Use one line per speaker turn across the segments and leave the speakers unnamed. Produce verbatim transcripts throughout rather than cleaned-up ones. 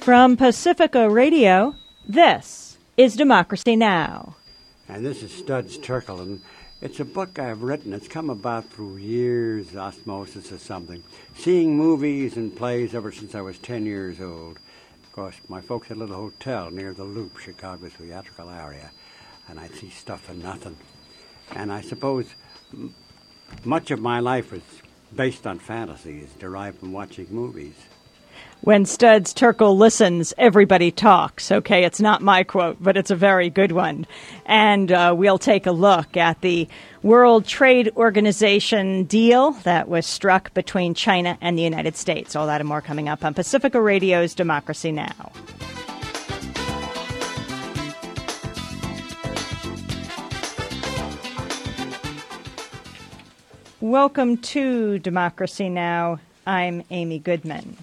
From Pacifica Radio, this is Democracy Now!
And this is Studs Terkel, and it's a book I've written. It's come about through years, osmosis or something. Seeing movies and plays ever since I was ten years old. Of course, my folks had a little hotel near the Loop, Chicago's theatrical area, and I'd see stuff for nothing. And I suppose m- much of my life was based on fantasies derived from watching movies.
When Studs Terkel listens, everybody talks. Okay, it's not my quote, but it's a very good one. And uh, we'll take a look at the World Trade Organization deal that was struck between China and the United States. All that and more coming up on Pacifica Radio's Democracy Now! Welcome to Democracy Now! I'm Amy Goodman.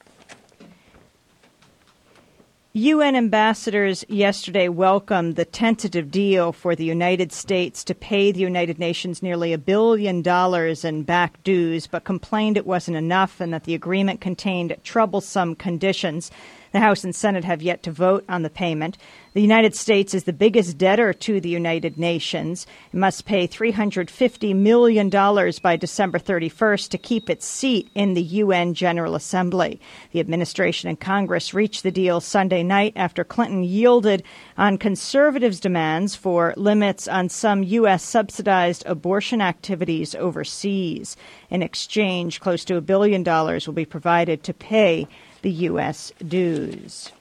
U N ambassadors yesterday welcomed the tentative deal for the United States to pay the United Nations nearly a billion dollars in back dues, but complained it wasn't enough and that the agreement contained troublesome conditions. The House and Senate have yet to vote on the payment. The United States is the biggest debtor to the United Nations. It must pay three hundred fifty million dollars by December thirty-first to keep its seat in the U N General Assembly. The administration and Congress reached the deal Sunday night after Clinton yielded on conservatives' demands for limits on some U S subsidized abortion activities overseas. In exchange, close to a billion dollars will be provided to pay the U S dues.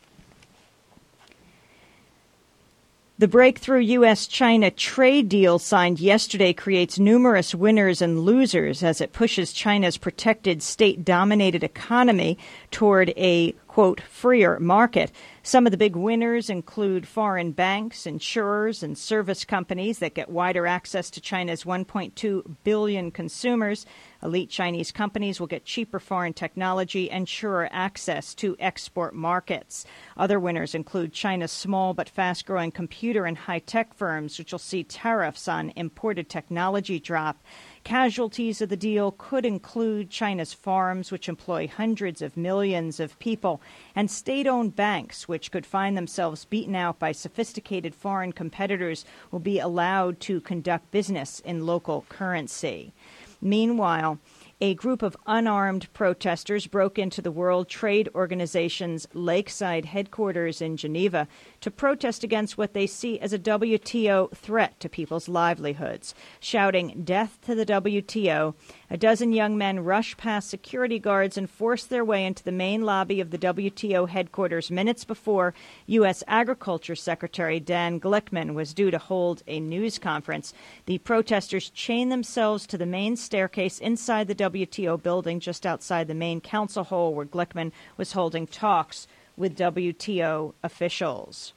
The breakthrough U S China trade deal signed yesterday creates numerous winners and losers as it pushes China's protected state-dominated economy toward a, quote, freer market. Some of the big winners include foreign banks, insurers, and service companies that get wider access to China's one point two billion consumers. Elite Chinese companies will get cheaper foreign technology and surer access to export markets. Other winners include China's small but fast-growing computer and high-tech firms, which will see tariffs on imported technology drop. Casualties of the deal could include China's farms, which employ hundreds of millions of people, and state-owned banks, which could find themselves beaten out by sophisticated foreign competitors, will be allowed to conduct business in local currency. Meanwhile, a group of unarmed protesters broke into the World Trade Organization's Lakeside headquarters in Geneva to protest against what they see as a W T O threat to people's livelihoods. Shouting, "Death to the W T O," a dozen young men rushed past security guards and forced their way into the main lobby of the W T O headquarters minutes before U S Agriculture Secretary Dan Glickman was due to hold a news conference. The protesters chained themselves to the main staircase inside the W T O building just outside the main council hall where Glickman was holding talks with W T O officials.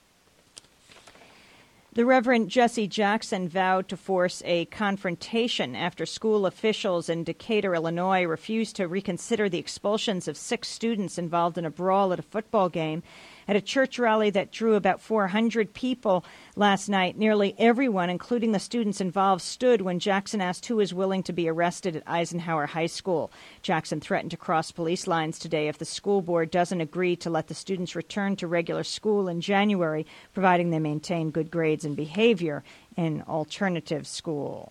The Reverend Jesse Jackson vowed to force a confrontation after school officials in Decatur, Illinois, refused to reconsider the expulsions of six students involved in a brawl at a football game. At a church rally that drew about four hundred people last night, nearly everyone, including the students involved, stood when Jackson asked who was willing to be arrested at Eisenhower High School. Jackson threatened to cross police lines today if the school board doesn't agree to let the students return to regular school in January, providing they maintain good grades and behavior in alternative school.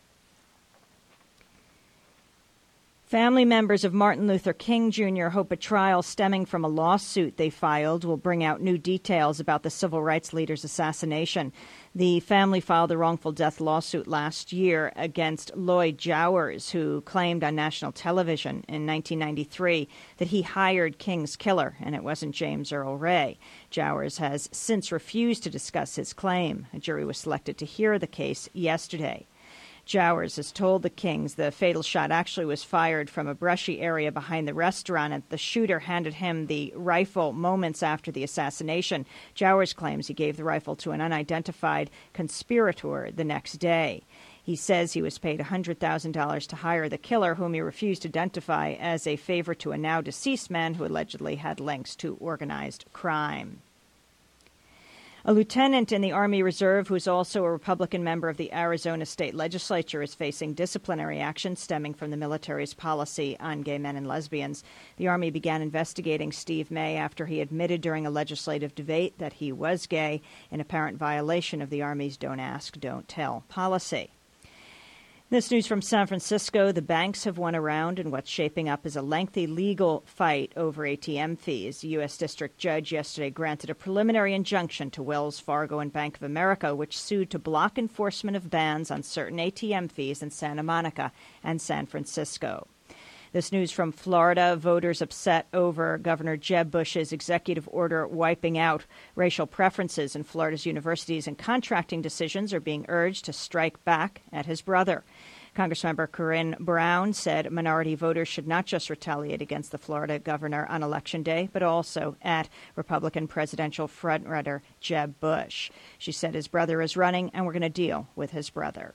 Family members of Martin Luther King Junior hope a trial stemming from a lawsuit they filed will bring out new details about the civil rights leader's assassination. The family filed a wrongful death lawsuit last year against Lloyd Jowers, who claimed on national television in nineteen ninety-three that he hired King's killer and it wasn't James Earl Ray. Jowers has since refused to discuss his claim. A jury was selected to hear the case yesterday. Jowers has told the Kings the fatal shot actually was fired from a brushy area behind the restaurant, and the shooter handed him the rifle moments after the assassination. Jowers claims he gave the rifle to an unidentified conspirator the next day. He says he was paid one hundred thousand dollars to hire the killer, whom he refused to identify, as a favor to a now-deceased man who allegedly had links to organized crime. A lieutenant in the Army Reserve, who's also a Republican member of the Arizona state legislature, is facing disciplinary action stemming from the military's policy on gay men and lesbians. The Army began investigating Steve May after he admitted during a legislative debate that he was gay, in apparent violation of the Army's Don't Ask, Don't Tell policy. This news from San Francisco. The banks have won a round in what's shaping up as a lengthy legal fight over A T M fees. The U S District Judge yesterday granted a preliminary injunction to Wells Fargo and Bank of America, which sued to block enforcement of bans on certain A T M fees in Santa Monica and San Francisco. This news from Florida. Voters upset over Governor Jeb Bush's executive order wiping out racial preferences in Florida's universities and contracting decisions are being urged to strike back at his brother. Congressmember Corinne Brown said minority voters should not just retaliate against the Florida governor on Election Day, but also at Republican presidential frontrunner Jeb Bush. She said his brother is running, and we're going to deal with his brother.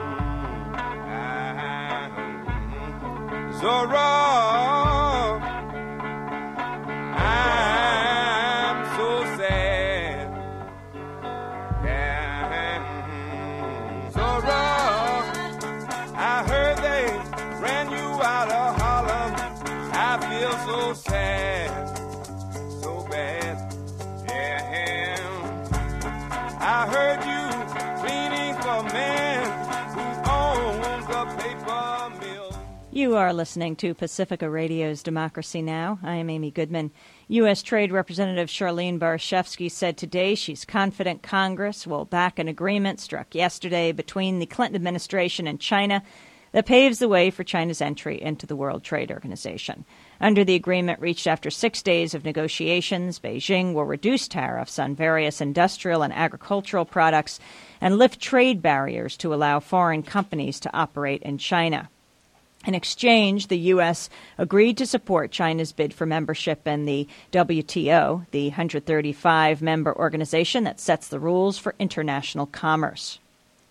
So wrong, I'm so sad, yeah, so wrong. I heard they ran you out of Harlem. I feel so sad, so bad, yeah. I heard you pleading for a man who owns a paper mill.
You are listening to Pacifica Radio's Democracy Now! I am Amy Goodman. U S. Trade Representative Charlene Barshefsky said today she's confident Congress will back an agreement struck yesterday between the Clinton administration and China that paves the way for China's entry into the World Trade Organization. Under the agreement reached after six days of negotiations, Beijing will reduce tariffs on various industrial and agricultural products and lift trade barriers to allow foreign companies to operate in China. In exchange, the U S agreed to support China's bid for membership in the W T O, the one hundred thirty-five member organization that sets the rules for international commerce.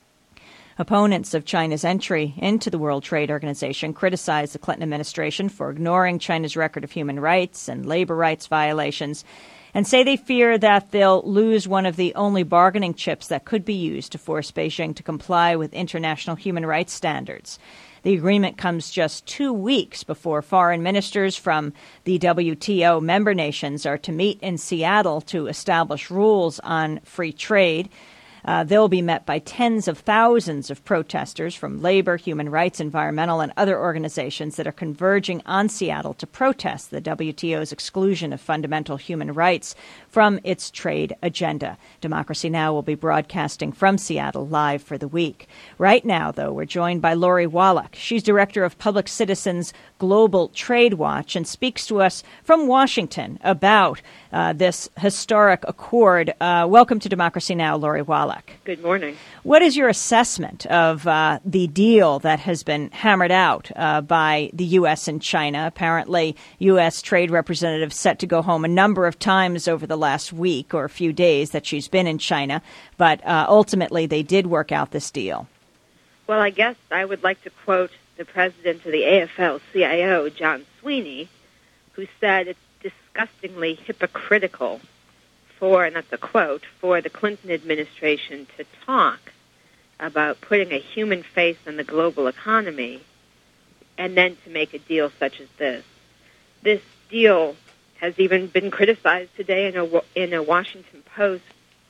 Opponents of China's entry into the World Trade Organization criticized the Clinton administration for ignoring China's record of human rights and labor rights violations and say they fear that they'll lose one of the only bargaining chips that could be used to force Beijing to comply with international human rights standards. The agreement comes just two weeks before foreign ministers from the W T O member nations are to meet in Seattle to establish rules on free trade. Uh, they'll be met by tens of thousands of protesters from labor, human rights, environmental, and other organizations that are converging on Seattle to protest the W T O's exclusion of fundamental human rights from its trade agenda. Democracy Now! Will be broadcasting from Seattle live for the week. Right now, though, we're joined by Lori Wallach. She's director of Public Citizens Global Trade Watch and speaks to us from Washington about uh, this historic accord. Uh, welcome to Democracy Now!, Lori Wallach.
Good morning.
What is your assessment of uh, the deal that has been hammered out uh, by the U S and China? Apparently, U S. Trade Representative set to go home a number of times over the last week or a few days that she's been in China, but uh, ultimately they did work out this deal.
Well, I guess I would like to quote the president of the A F L C I O, John Sweeney, who said it's disgustingly hypocritical for, and that's a quote, for the Clinton administration to talk about putting a human face on the global economy and then to make a deal such as this. This deal has even been criticized today in a, in a Washington Post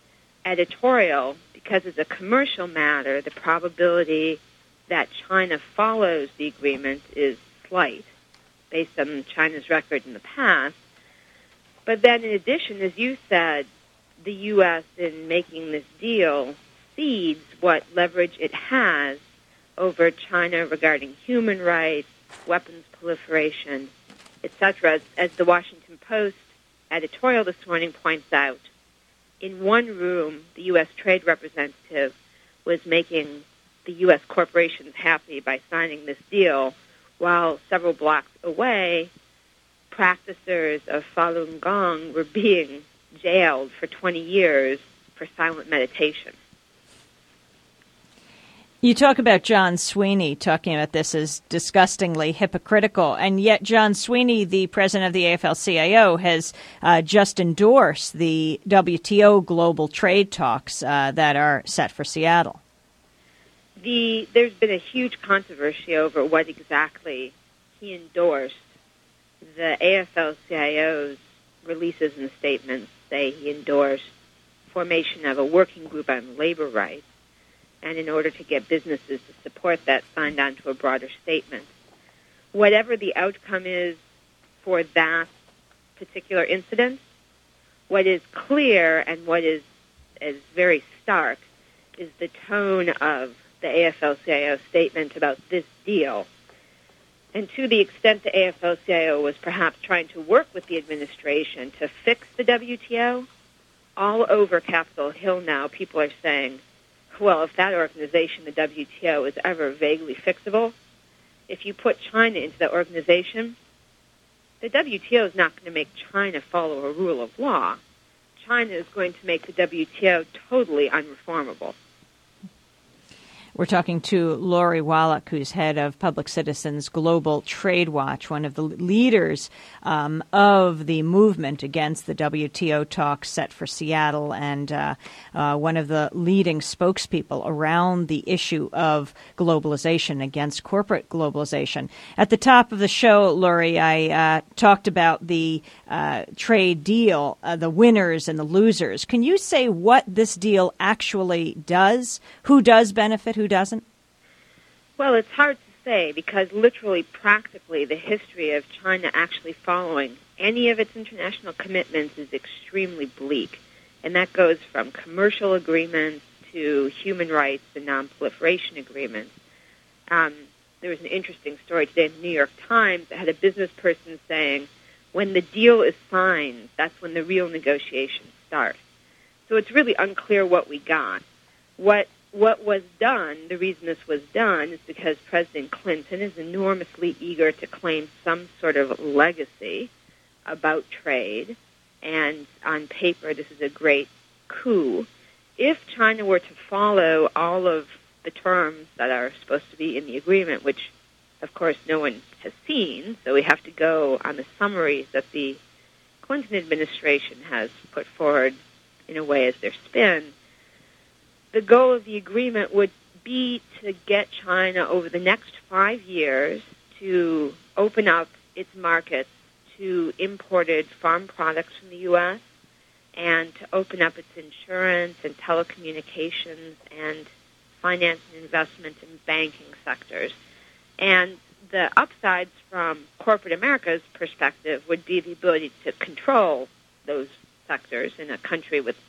editorial because as a commercial matter, the probability that China follows the agreement is slight based on China's record in the past. But then in addition, as you said, the U S in making this deal cedes what leverage it has over China regarding human rights, weapons proliferation, et cetera. As, as the Washington Post editorial this morning points out, in one room, the U S trade representative was making the U S corporations happy by signing this deal, while several blocks away, practicers of Falun Gong were being jailed for twenty years for silent meditation.
You talk about John Sweeney talking about this as disgustingly hypocritical, and yet John Sweeney, the president of the A F L C I O, has uh, just endorsed the W T O global trade talks uh, that are set for Seattle.
The, there's been a huge controversy over what exactly he endorsed. The A F L C I O's releases and statements say he endorsed formation of a working group on labor rights, and in order to get businesses to support that, signed on to a broader statement. Whatever the outcome is for that particular incident, what is clear and what is, is very stark is the tone of the A F L C I O statement about this deal. And to the extent the A F L C I O was perhaps trying to work with the administration to fix the W T O, all over Capitol Hill now people are saying, well, if that organization, the W T O, is ever vaguely fixable, if you put China into that organization, the W T O is not going to make China follow a rule of law. China is going to make the W T O totally unreformable.
We're talking to Lori Wallach, who's head of Public Citizens Global Trade Watch, one of the leaders um, of the movement against the W T O talks set for Seattle, and uh, uh, one of the leading spokespeople around the issue of globalization, against corporate globalization. At the top of the show, Lori, I uh, talked about the uh, trade deal, uh, the winners and the losers. Can you say what this deal actually does? Who does benefit? Who doesn't?
Well, it's hard to say because literally, practically, the history of China actually following any of its international commitments is extremely bleak. And that goes from commercial agreements to human rights and non-proliferation agreements. Um, there was an interesting story today in the New York Times that had a business person saying, when the deal is signed, that's when the real negotiations start. So it's really unclear what we got. What What was done, the reason this was done, is because President Clinton is enormously eager to claim some sort of legacy about trade, and on paper this is a great coup. If China were to follow all of the terms that are supposed to be in the agreement, which of course no one has seen, so we have to go on the summaries that the Clinton administration has put forward in a way as their spin, the goal of the agreement would be to get China over the next five years to open up its markets to imported farm products from the U S and to open up its insurance and telecommunications and finance and investment and banking sectors. And the upsides from corporate America's perspective would be the ability to control those sectors in a country with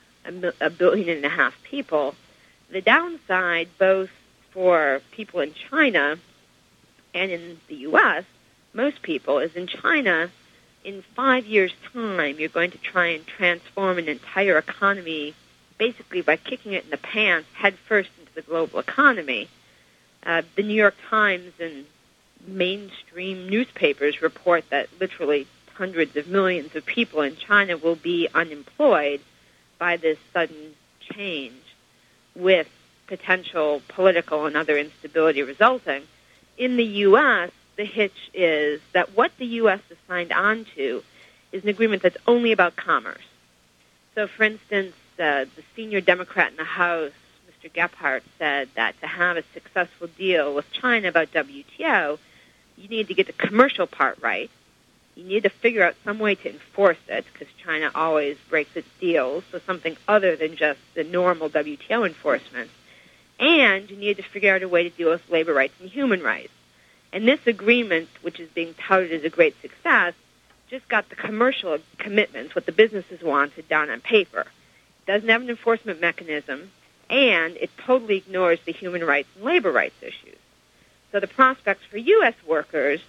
a billion and a half people. The downside, both for people in China and in the U S, most people, is in China, in five years' time, you're going to try and transform an entire economy basically by kicking it in the pants head first into the global economy. Uh, the New York Times and mainstream newspapers report that literally hundreds of millions of people in China will be unemployed by this sudden change, with potential political and other instability resulting. In the U S, the hitch is that what the U S has signed on to is an agreement that's only about commerce. So, for instance, uh, the senior Democrat in the House, Mister Gephardt, said that to have a successful deal with China about W T O, you need to get the commercial part right. You need to figure out some way to enforce it, because China always breaks its deals, so something other than just the normal W T O enforcement. And you need to figure out a way to deal with labor rights and human rights. And this agreement, which is being touted as a great success, just got the commercial commitments, what the businesses wanted, down on paper. It doesn't have an enforcement mechanism, and it totally ignores the human rights and labor rights issues. So the prospects for U S workers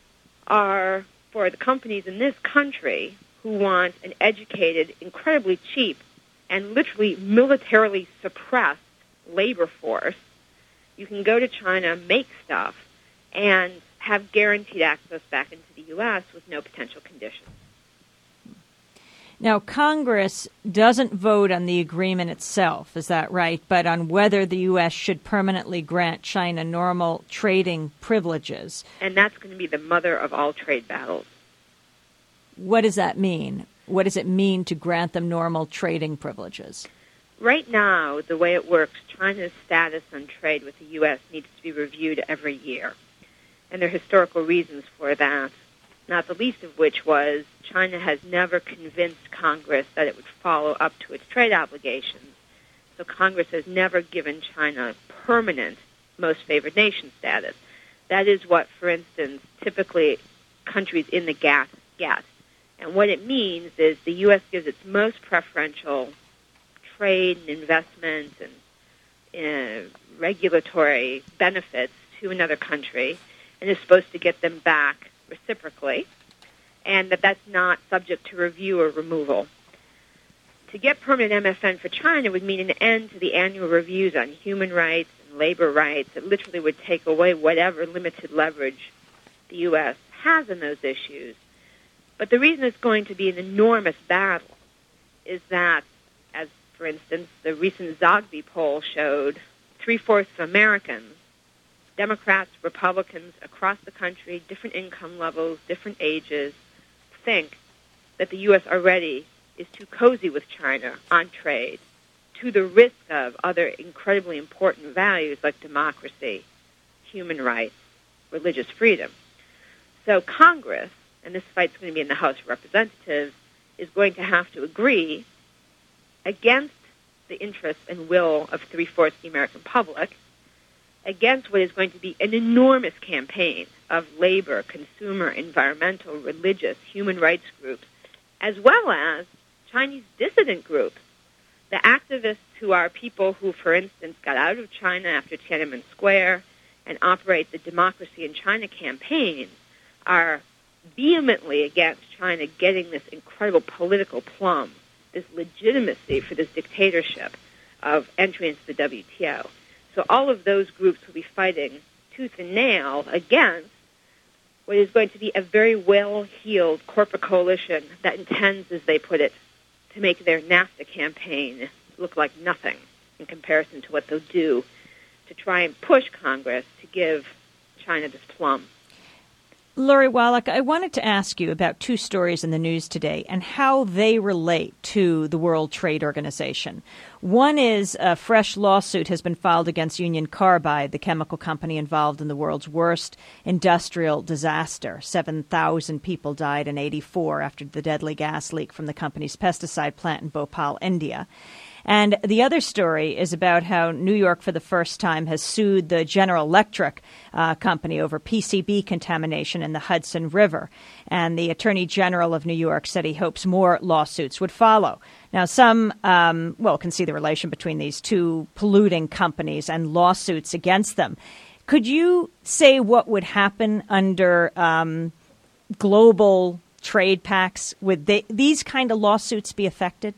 are for the companies in this country who want an educated, incredibly cheap, and literally militarily suppressed labor force. You can go to China, make stuff, and have guaranteed access back into the U S with no potential conditions.
Now, Congress doesn't vote on the agreement itself, is that right? But on whether the U S should permanently grant China normal trading privileges.
And that's going to be the mother of all trade battles.
What does that mean? What does it mean to grant them normal trading privileges?
Right now, the way it works, China's status on trade with the U S needs to be reviewed every year. And there are historical reasons for that, not the least of which was China has never convinced Congress that it would follow up to its trade obligations. So Congress has never given China permanent most favored nation status. That is what, for instance, typically countries in the G A T T get. And what it means is the U S gives its most preferential trade and investment and uh, regulatory benefits to another country and is supposed to get them back reciprocally, and that that's not subject to review or removal. To get permanent M F N for China would mean an end to the annual reviews on human rights and labor rights. It literally would take away whatever limited leverage the U S has in those issues. But the reason it's going to be an enormous battle is that, as for instance, the recent Zogby poll showed, three-fourths of Americans, Democrats, Republicans across the country, different income levels, different ages, think that the U S already is too cozy with China on trade, to the risk of other incredibly important values like democracy, human rights, religious freedom. So Congress, and this fight's going to be in the House of Representatives, is going to have to agree against the interests and will of three-fourths of the American public, against what is going to be an enormous campaign of labor, consumer, environmental, religious, human rights groups, as well as Chinese dissident groups. The activists who are people who, for instance, got out of China after Tiananmen Square and operate the Democracy in China campaign are vehemently against China getting this incredible political plum, this legitimacy for this dictatorship of entry into the W T O. So all of those groups will be fighting tooth and nail against what is going to be a very well-heeled corporate coalition that intends, as they put it, to make their NAFTA campaign look like nothing in comparison to what they'll do to try and push Congress to give China this plum.
Lori Wallach, I wanted to ask you about two stories in the news today and how they relate to the World Trade Organization. One is a fresh lawsuit has been filed against Union Carbide, the chemical company involved in the world's worst industrial disaster. seven thousand people died in eighty-four after the deadly gas leak from the company's pesticide plant in Bhopal, India. And the other story is about how New York, for the first time, has sued the General Electric uh, company over P C B contamination in the Hudson River. And the Attorney General of New York said he hopes more lawsuits would follow. Now, some, um, well, can see the relation between these two polluting companies and lawsuits against them. Could you say what would happen under um, global trade pacts? Would they, these kind of lawsuits be affected?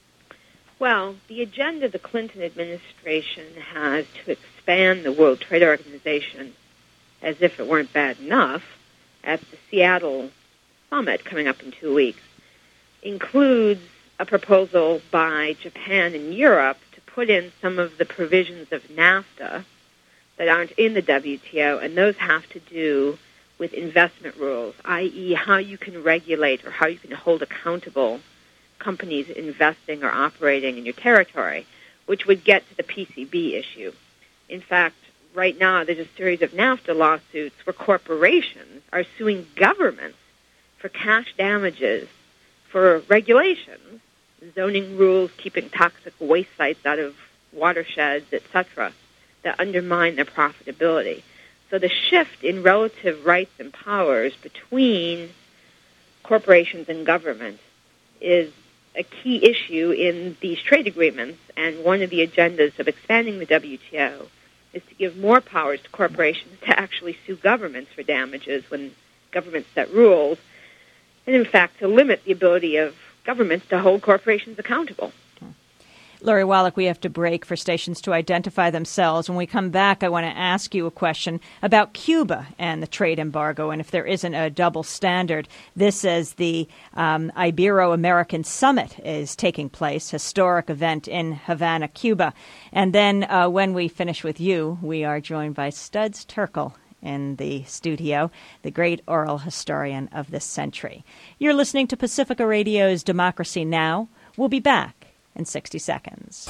Well, the agenda the Clinton administration has to expand the World Trade Organization, as if it weren't bad enough, at the Seattle summit coming up in two weeks, includes a proposal by Japan and Europe to put in some of the provisions of NAFTA that aren't in the W T O, and those have to do with investment rules, that is how you can regulate or how you can hold accountable companies investing or operating in your territory, which would get to the P C B issue. In fact, right now there's a series of NAFTA lawsuits where corporations are suing governments for cash damages for regulations, zoning rules, keeping toxic waste sites out of watersheds, et cetera, that undermine their profitability. So the shift in relative rights and powers between corporations and government is a key issue in these trade agreements, and one of the agendas of expanding the W T O is to give more powers to corporations to actually sue governments for damages when governments set rules, and in fact to limit the ability of governments to hold corporations accountable.
Lori Wallach, we have to break for stations to identify themselves. When we come back, I want to ask you a question about Cuba and the trade embargo and if there isn't a double standard. This as the um, Ibero-American Summit is taking place, historic event in Havana, Cuba. And then uh, when we finish with you, we are joined by Studs Terkel in the studio, the great oral historian of this century. You're listening to Pacifica Radio's Democracy Now! We'll be back in sixty seconds.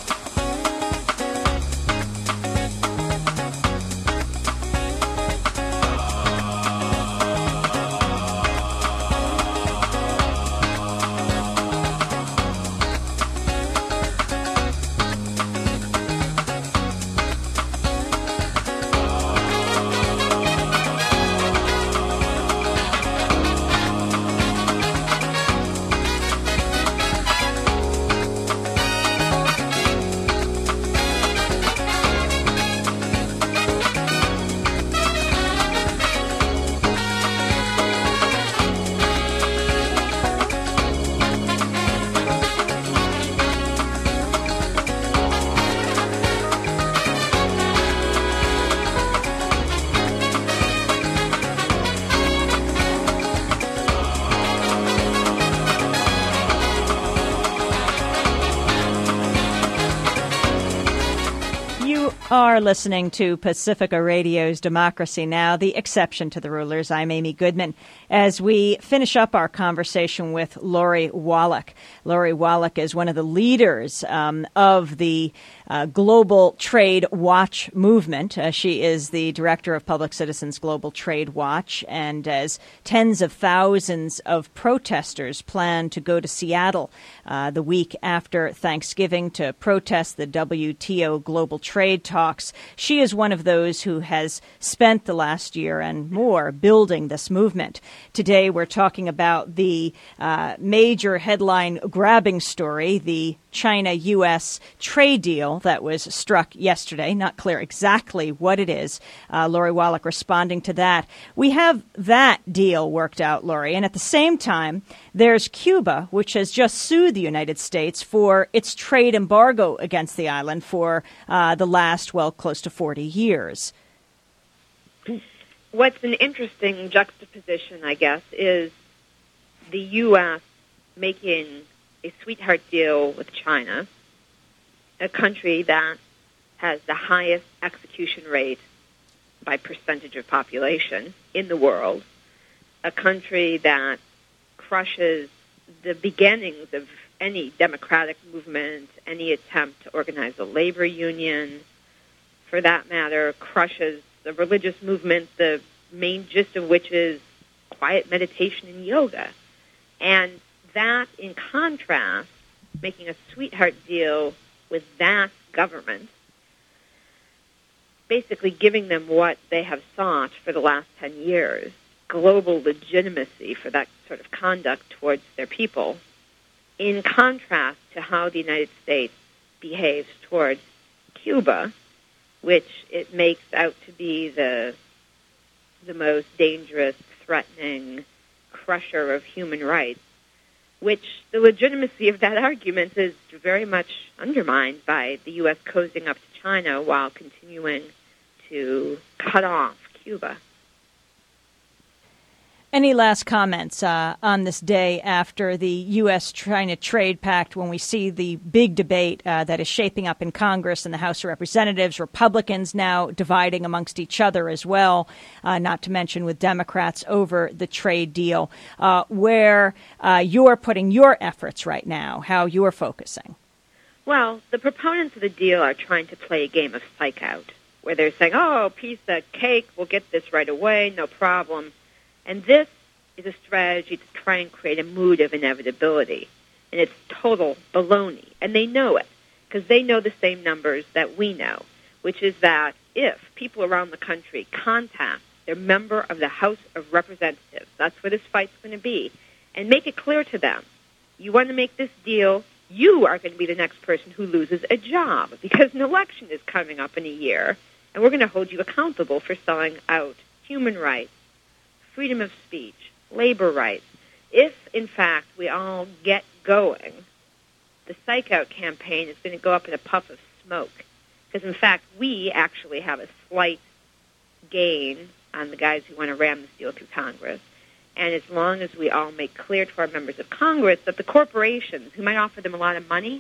Are listening to Pacifica Radio's Democracy Now!, the exception to the rulers. I'm Amy Goodman. As we finish up our conversation with Lori Wallach. Lori Wallach is one of the leaders um, of the uh, Global Trade Watch movement. Uh, she is the director of Public Citizens Global Trade Watch, and as tens of thousands of protesters plan to go to Seattle uh, the week after Thanksgiving to protest the W T O Global Trade Talks, she is one of those who has spent the last year and more building this movement. Today, we're talking about the uh, major headline-grabbing story, the China-U S trade deal that was struck yesterday. Not clear exactly what it is. Uh, Lori Wallach responding to that. We have that deal worked out, Lori, and at the same time, there's Cuba, which has just sued the United States for its trade embargo against the island for uh, the last, well, close to forty years.
What's an interesting juxtaposition, I guess, is the U S making a sweetheart deal with China, a country that has the highest execution rate by percentage of population in the world, a country that crushes the beginnings of any democratic movement, any attempt to organize a labor union, for that matter, crushes the religious movement, the main gist of which is quiet meditation and yoga. And that, in contrast, making a sweetheart deal with that government, basically giving them what they have sought for the last ten years, global legitimacy for that sort of conduct towards their people, in contrast to how the United States behaves towards Cuba, which it makes out to be the the most dangerous, threatening crusher of human rights, which the legitimacy of that argument is very much undermined by the U S cozying up to China while continuing to cut off Cuba.
Any last comments uh, on this day after the U S China Trade Pact, when we see the big debate uh, that is shaping up in Congress and the House of Representatives, Republicans now dividing amongst each other as well, uh, not to mention with Democrats over the trade deal, uh, where uh, you're putting your efforts right now, how you're focusing?
Well, the proponents of the deal are trying to play a game of psych out, where they're saying, oh, piece of cake, we'll get this right away, no problem. And this is a strategy to try and create a mood of inevitability. And it's total baloney. And they know it, because they know the same numbers that we know, which is that if people around the country contact their member of the House of Representatives, that's where this fight's going to be, and make it clear to them, you want to make this deal, you are going to be the next person who loses a job, because an election is coming up in a year, and we're going to hold you accountable for selling out human rights, freedom of speech, labor rights. If, in fact, we all get going the Psych Out campaign is going to go up in a puff of smoke. Because, in fact, we actually have a slight gain on the guys who want to ram this deal through Congress. And as long as we all make clear to our members of Congress that the corporations who might offer them a lot of money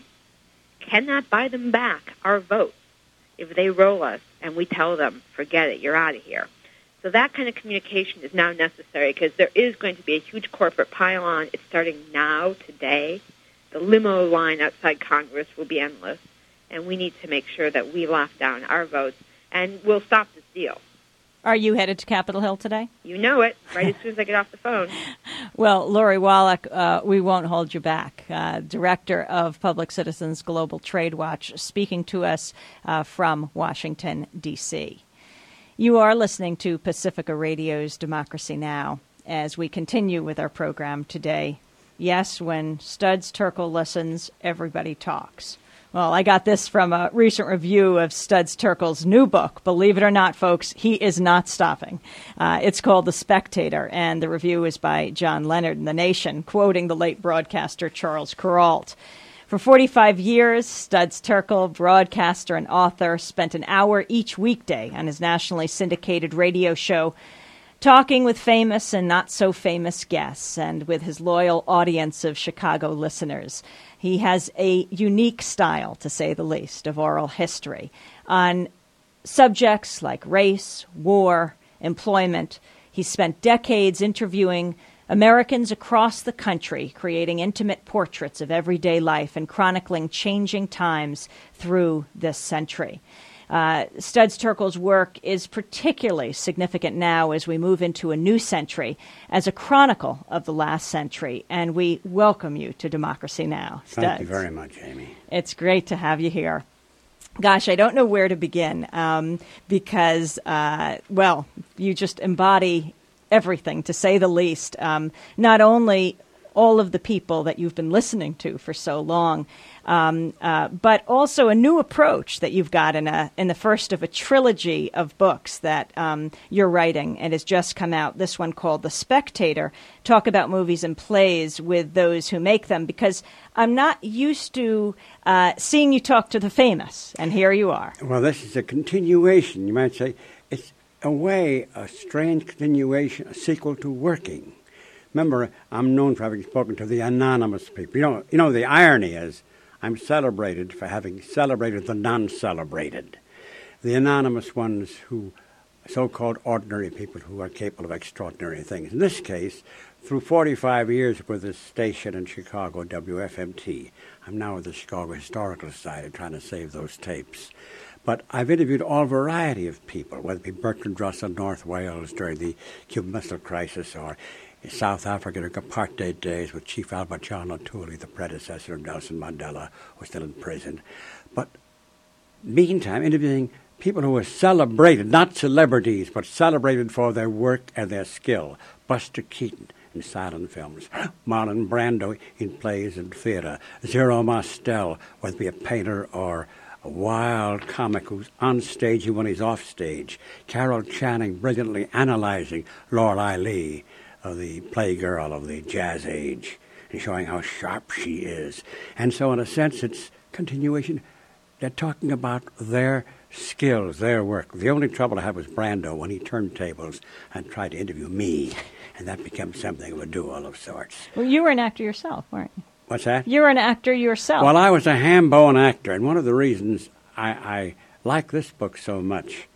cannot buy them back our votes if they roll us and we tell them, forget it, you're out of here. So that kind of communication is now necessary because there is going to be a huge corporate pile-on. It's starting now, today. The limo line outside Congress will be endless, and we need to make sure that we lock down our votes, and we'll stop this deal.
Are you headed to Capitol Hill today?
You know it, right as soon as I get off the phone.
Well, Lori Wallach, uh, we won't hold you back. Uh, Director of Public Citizens Global Trade Watch, speaking to us uh, from Washington, D C You are listening to Pacifica Radio's Democracy Now! As we continue with our program today. Yes, when Studs Terkel listens, everybody talks. Well, I got this from a recent review of Studs Terkel's new book. Believe it or not, folks, he is not stopping. Uh, it's called The Spectator, and the review is by John Leonard in The Nation, quoting the late broadcaster Charles Kuralt. For forty-five years, Studs Terkel, broadcaster and author, spent an hour each weekday on his nationally syndicated radio show talking with famous and not-so-famous guests and with his loyal audience of Chicago listeners. He has a unique style, to say the least, of oral history on subjects like race, war, employment. He spent decades interviewing Americans across the country, creating intimate portraits of everyday life and chronicling changing times through this century. Uh, Studs Terkel's work is particularly significant now as we move into a new century as a chronicle of the last century, and we welcome you to Democracy Now! Studs.
Thank you very much, Amy.
It's great to have you here. Gosh, I don't know where to begin um, because, uh, well, you just embody everything, to say the least. Um, not only all of the people that you've been listening to for so long, um, uh, but also a new approach that you've got in a in the first of a trilogy of books that um, you're writing and has just come out. This one called The Spectator. Talk about movies and plays with those who make them, because I'm not used to uh, seeing you talk to the famous, and here you are.
Well, this is a continuation, you might say. It's a way, a strange continuation, a sequel to Working. Remember, I'm known for having spoken to the anonymous people. You know, you know, the irony is I'm celebrated for having celebrated the non-celebrated. The anonymous ones who, so-called ordinary people who are capable of extraordinary things. In this case, through forty-five years with this station in Chicago, W F M T, I'm now with the Chicago Historical Society trying to save those tapes. But I've interviewed all variety of people, whether it be Bertrand Russell, North Wales during the Cuban Missile Crisis, or in South Africa during apartheid days with Chief Albert John O'Toole, the predecessor of Nelson Mandela, who was still in prison. But meantime, interviewing people who were celebrated, not celebrities, but celebrated for their work and their skill. Buster Keaton in silent films, Marlon Brando in plays and theater, Zero Mostel, whether it be a painter or a wild comic who's on stage when he's off stage, Carol Channing brilliantly analyzing Lorelei Lee, of the playgirl of the jazz age, and showing how sharp she is. And so in a sense, it's continuation. They're talking about their skills, their work. The only trouble I had was Brando when he turned tables and tried to interview me, and that became something of a duel of sorts.
Well, you were an actor yourself, weren't you?
What's that?
You were an actor yourself.
Well, I was a ham-bone actor, and one of the reasons I, I like this book so much,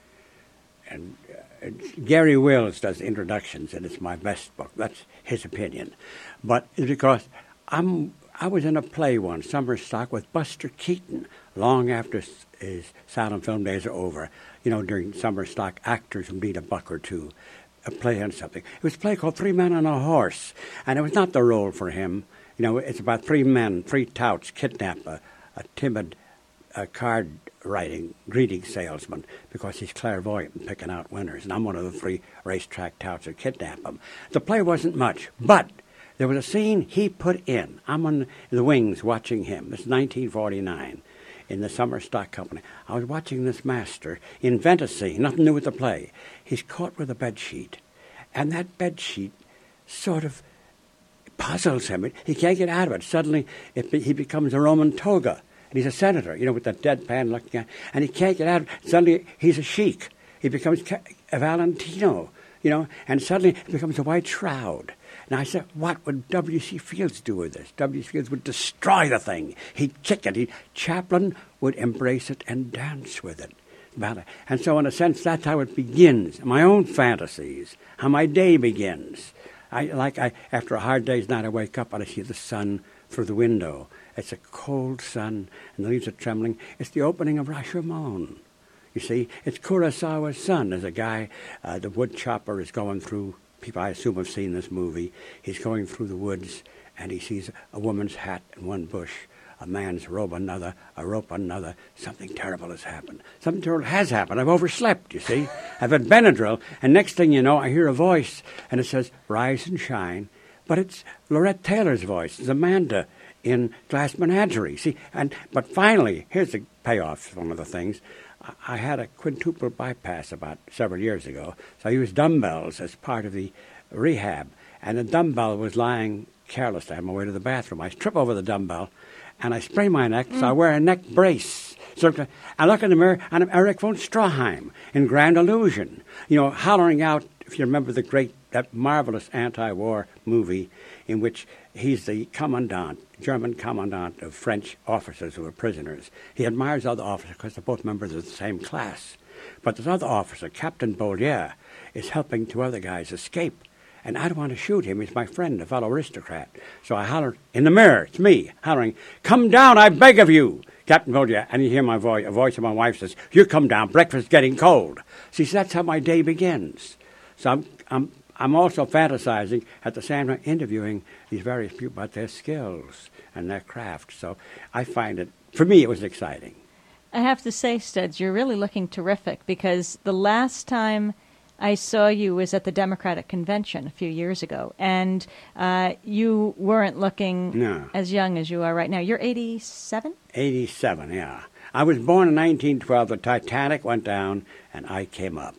and uh, Gary Wills does introductions, and it's my best book. That's his opinion. But it's because I'm, I was in a play once, Summer Stock, with Buster Keaton, long after his silent film days are over. You know, during Summer Stock, actors would need a buck or two, a play on something. It was a play called Three Men on a Horse, and it was not the role for him. You know, it's about three men, three touts, kidnap a, a timid uh, card-writing greeting salesman because he's clairvoyant and picking out winners. And I'm one of the three racetrack touts that kidnap him. The play wasn't much, but there was a scene he put in. I'm on the wings watching him. This is nineteen forty-nine in the Summer Stock Company. I was watching this master invent a scene, nothing new with the play. He's caught with a bedsheet, and that bedsheet sort of puzzles him. He can't get out of it. Suddenly, it be, he becomes a Roman toga. And he's a senator, you know, with that deadpan looking at, and he can't get out of it. Suddenly, he's a sheik. He becomes a Valentino, you know, and suddenly it becomes a white shroud. And I said, what would W C. Fields do with this? W C. Fields would destroy the thing. He'd kick it. He'd, Chaplin would embrace it and dance with it. And so, in a sense, that's how it begins. My own fantasies, how my day begins. I like I after a hard day's night, I wake up and I see the sun through the window. It's a cold sun, and the leaves are trembling. It's the opening of Rashomon. You see, it's Kurosawa's son. There's a guy, uh, the wood chopper is going through. People, I assume, have seen this movie. He's going through the woods, and he sees a woman's hat in one bush, a man's robe another, a rope another. Something terrible has happened. Something terrible has happened. I've overslept, you see. I've had Benadryl, and next thing you know, I hear a voice, and it says, rise and shine. But it's Lorette Taylor's voice. It's Amanda in Glass Menagerie. See, and but finally, here's the payoff for one of the things. I had a quintuple bypass about several years ago, so I used dumbbells as part of the rehab, and the dumbbell was lying carelessly on my way to the bathroom. I trip over the dumbbell, and I sprain my neck, mm. so I wear a neck brace. So I look in the mirror, and I'm Erich von Stroheim in Grand Illusion, you know, hollering out, if you remember the great, that marvelous anti-war movie in which he's the commandant, German commandant of French officers who were prisoners. He admires other officers because they're both members of the same class. But this other officer, Captain Bollier, is helping two other guys escape. And I don't want to shoot him. He's my friend, a fellow aristocrat. So I holler in the mirror. It's me hollering, come down, I beg of you, Captain Bollier. And you hear my voice. A voice of my wife says, you come down, breakfast's getting cold. See, so that's how my day begins. So I'm, I'm, I'm also fantasizing at the same time interviewing these various people about their skills and their craft. So I find it, for me, it was exciting.
I have to say, Studs, you're really looking terrific, because the last time I saw you was at the Democratic Convention a few years ago, and uh, you weren't looking
no.
as young as you are right now. You're eighty-seven?
eighty-seven, yeah. I was born in nineteen twelve. The Titanic went down, and I came up.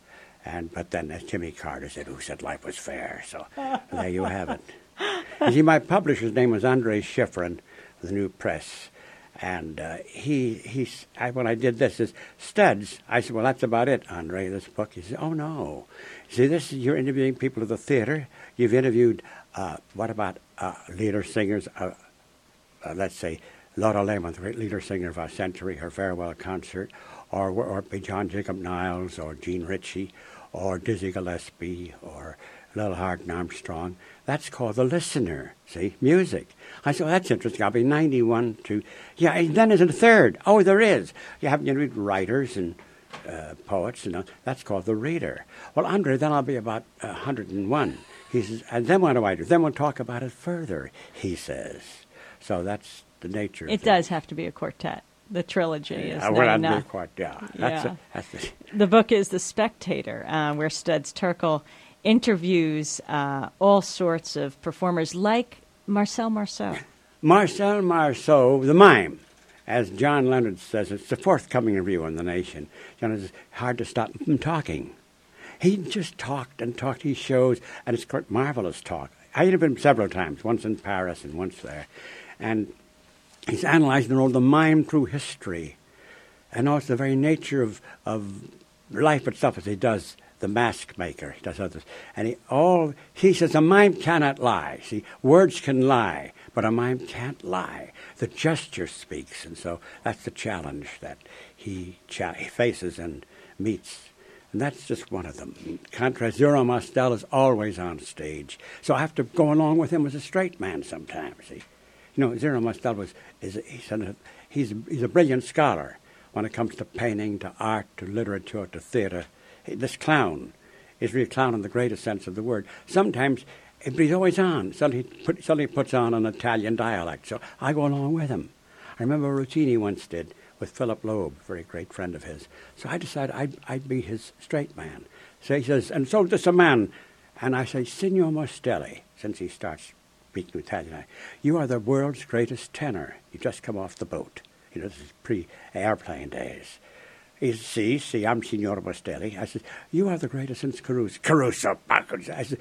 And But then, as Jimmy Carter said, who said life was fair? So there you have it. You see, my publisher's name was Andre Schifrin, the New Press. And uh, he, he, I, when I did this, is Studs. I said, well, that's about it, Andre, this book. He said, oh, no. See, this is, you're interviewing people of the theater. You've interviewed, uh, what about uh, leader singers, uh, uh, let's say, Lotta Lehman, the great leader singer of our century, her farewell concert, or, or be John Jacob Niles, or Gene Ritchie, or Dizzy Gillespie, or Little Hart Armstrong. That's called The Listener, see, music. I said, well, that's interesting. I'll be ninety-one to, yeah, and then there's a third. Oh, there is. You have, you know, writers and uh, poets, and you know, that's called The Reader. Well, Andre, then I'll be about one hundred and one. He says, and then what do I do? Then we'll talk about it further, he says. So that's the nature of it.
It does have to be a quartet. The trilogy is
uh, well,
now.
Quite, yeah. That's
yeah.
A, that's the,
the book is The Spectator, uh, where Studs Terkel interviews uh, all sorts of performers like Marcel Marceau.
Marcel Marceau, the mime. As John Leonard says, it's the forthcoming review in The Nation. You know, it's hard to stop him from talking. He just talked and talked. He shows, and it's quite marvelous talk. I interviewed him several times, once in Paris and once there. And he's analyzing the role of the mime through history, and also the very nature of, of life itself, as he does The Mask Maker. He does others. And he all he says a mime cannot lie. See, words can lie, but a mime can't lie. The gesture speaks, and so that's the challenge that he, cha- he faces and meets. And that's just one of them. Contrast, Zero Mostel is always on stage. So I have to go along with him as a straight man sometimes. See? You know, Zero Mostel was, is a, he's, a, he's, a, he's a brilliant scholar when it comes to painting, to art, to literature, to theater. This clown is really a clown in the greatest sense of the word. Sometimes, but he's always on. Suddenly, put, suddenly puts on an Italian dialect, so I go along with him. I remember Rossini once did with Philip Loeb, a very great friend of his. So I decided I'd, I'd be his straight man. So he says, and so does a man. And I say, Signor Mostelli, since he starts speaking Italian, you are the world's greatest tenor. You just come off the boat. You know, this is pre-airplane days. He says, see, see, I'm Signor Mostelli. I said, you are the greatest since Caruso. Caruso, I said,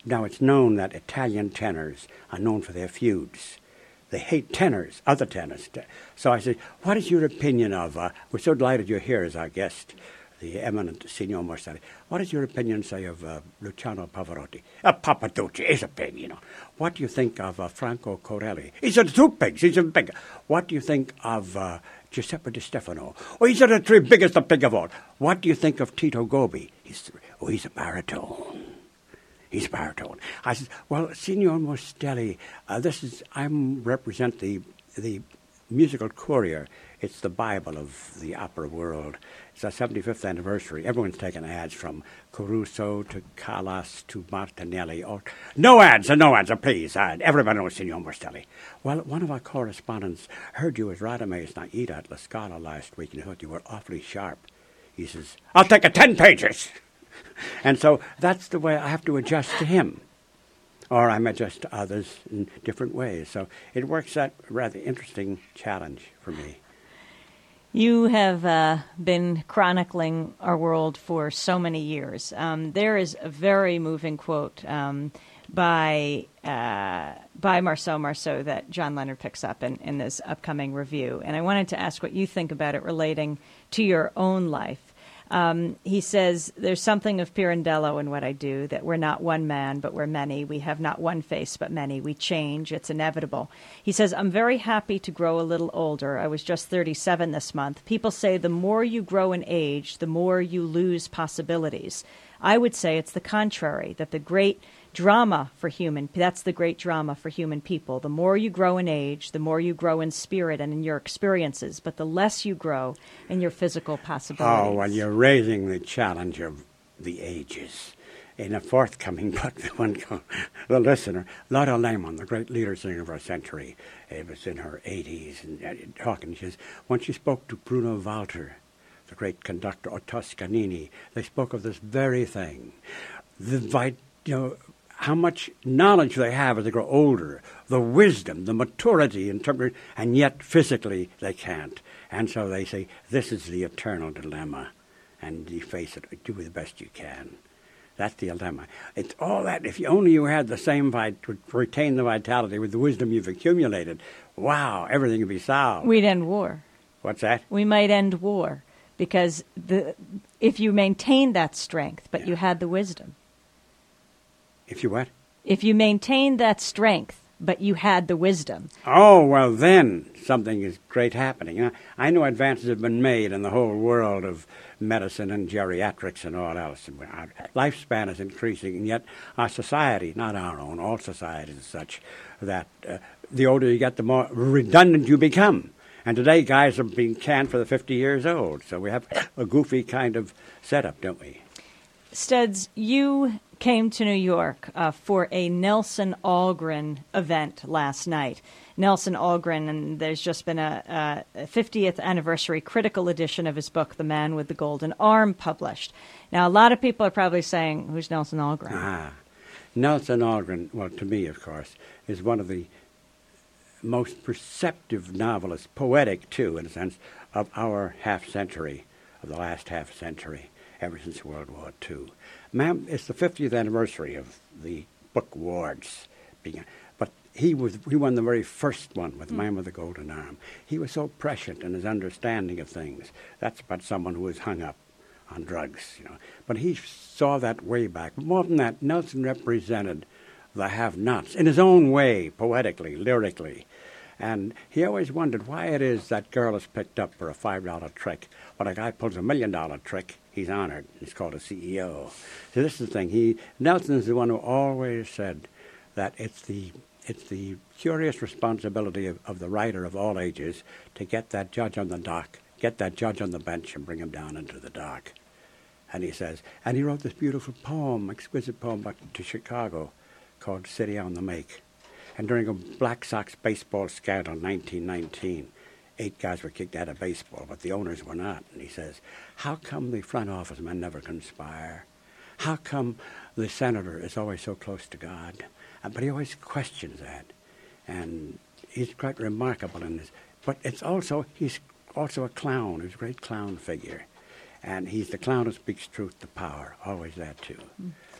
Now, it's known that Italian tenors are known for their feuds. They hate tenors, other tenors. So I said, what is your opinion of, uh, we're so delighted you're here as our guest, the eminent Signor Morselli. What is your opinion, say, of uh, Luciano Pavarotti? Uh, Papaducci is a pig, you know. What do you think of uh, Franco Corelli? He's a two pigs, he's a pig. What do you think of uh, Giuseppe Di Stefano? Oh, he's the three biggest pig of all. What do you think of Tito Gobi? He's, oh, he's a baritone. He's a baritone. I said, well, Signor Morselli, uh, this is, I represent the the musical courier. It's the Bible of the opera world. It's our seventy-fifth anniversary. Everyone's taken ads from Caruso to Callas to Martinelli. Or, no ads, no ads, please. Uh, everybody knows Signor Morselli. Well, one of our correspondents heard you as Radamés Naida at La Scala last week and thought you were awfully sharp. He says, I'll take a ten pages. And so that's the way I have to adjust to him. Or I'm adjust to others in different ways. So it works out a rather interesting challenge for me.
You have uh, been chronicling our world for so many years. Um, there is a very moving quote um, by uh, by Marcel Marceau that John Leonard picks up in, in this upcoming review. And I wanted to ask what you think about it relating to your own life. Um, he says, there's something of Pirandello in what I do, that we're not one man, but we're many. We have not one face, but many. We change. It's inevitable. He says, I'm very happy to grow a little older. I was just thirty-seven this month. People say the more you grow in age, the more you lose possibilities. I would say it's the contrary, that the great drama for human, that's the great drama for human people. The more you grow in age, the more you grow in spirit and in your experiences, but the less you grow in your physical possibilities.
Oh, well, you're raising the challenge of the ages. In a forthcoming book, the one called The Listener, Lotta Lehmann, the great leader singer of our century, it was in her eighties, and uh, talking, she says, when she spoke to Bruno Walter, the great conductor, or Toscanini, they spoke of this very thing. The vit- you know, how much knowledge they have as they grow older, the wisdom, the maturity, in terms of, and yet physically they can't. And so they say, this is the eternal dilemma, and you face it, do the best you can. That's the dilemma. It's all that, if you only you had the same, vit- retain the vitality with the wisdom you've accumulated, wow, everything would be solved.
We'd end war.
What's that?
We might end war, because the if you maintained that strength, but
Yeah.
you had the wisdom.
If you what?
If you maintained that strength, but you had the wisdom.
Oh, well, then something is great happening. You know, I know advances have been made in the whole world of medicine and geriatrics and all else. Our lifespan is increasing, and yet our society, not our own, all societies is such that uh, the older you get, the more redundant you become. And today, guys are being canned for the fifty years old. So we have a goofy kind of setup, don't we?
Studs, you came to New York uh, for a Nelson Algren event last night. Nelson Algren, and there's just been a, a fiftieth anniversary critical edition of his book, The Man with the Golden Arm, published. Now, a lot of people are probably saying, who's Nelson Algren?
Ah, Nelson Algren, well, to me, of course, is one of the most perceptive novelists, poetic, too, in a sense, of our half-century, of the last half-century, ever since World War Two. Ma'am, it's the fiftieth anniversary of the book awards. Being, but he was he won the very first one with mm. Man with the Golden Arm. He was so prescient in his understanding of things. That's about someone who was hung up on drugs, you know. But he saw that way back. More than that, Nelson represented the have-nots in his own way, poetically, lyrically. And he always wondered why it is that girl is picked up for a five dollar trick. But a guy pulls a million dollar trick, he's honored. He's called a C E O. So this is the thing. He Nelson is the one who always said that it's the it's the curious responsibility of, of the writer of all ages to get that judge on the dock, get that judge on the bench and bring him down into the dock. And he says, and he wrote this beautiful poem, exquisite poem back to Chicago called City on the Make. And during a Black Sox baseball scandal in nineteen nineteen, eight guys were kicked out of baseball, but the owners were not. And he says, how come the front office men never conspire? How come the senator is always so close to God? Uh, but he always questions that. And he's quite remarkable in this. But it's also, he's also a clown. He's a great clown figure. And he's the clown who speaks truth to power. Always that, too.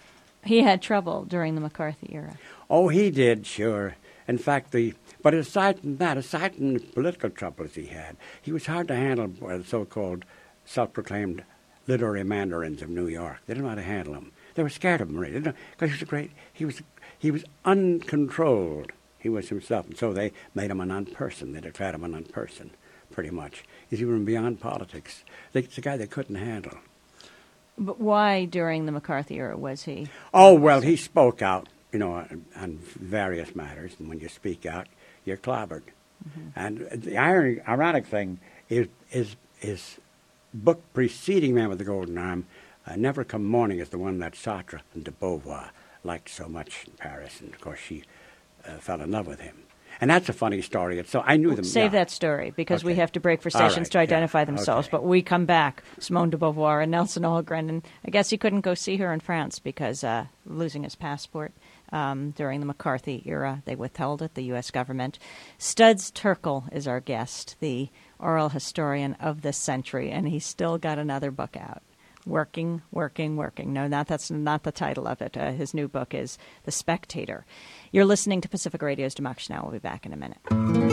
He had trouble during the McCarthy era.
Oh, he did, sure. In fact, the but aside from that, aside from the political troubles he had, he was hard to handle by the so-called self-proclaimed literary mandarins of New York. They didn't know how to handle him. They were scared of him, really, because he was a great. He was he was uncontrolled. He was himself, and so they made him a non-person. They declared him a non-person, pretty much. He's even beyond politics. It's a guy they couldn't handle.
But why during the McCarthy era was he?
Oh, well, he spoke out, you know, on, on various matters, and when you speak out, you're clobbered. Mm-hmm. And the irony, ironic thing is, is, is book preceding Man with the Golden Arm, uh, Never Come Morning, is the one that Sartre and de Beauvoir liked so much in Paris, and of course she uh, fell in love with him. And that's a funny story. So I knew them.
Save
yeah.
that story, because
Okay.
we have to break for stations
right,
to identify
yeah,
themselves.
okay.
But we come back, Simone de Beauvoir and Nelson Algren, and I guess he couldn't go see her in France because uh, losing his passport um, during the McCarthy era. They withheld it, the U S government. Studs Terkel is our guest, the oral historian of this century, and he's still got another book out. Working, working, working. No, not that's not the title of it. Uh, his new book is The Spectator. You're listening to Pacific Radio's Democracy Now! We'll be back in a minute.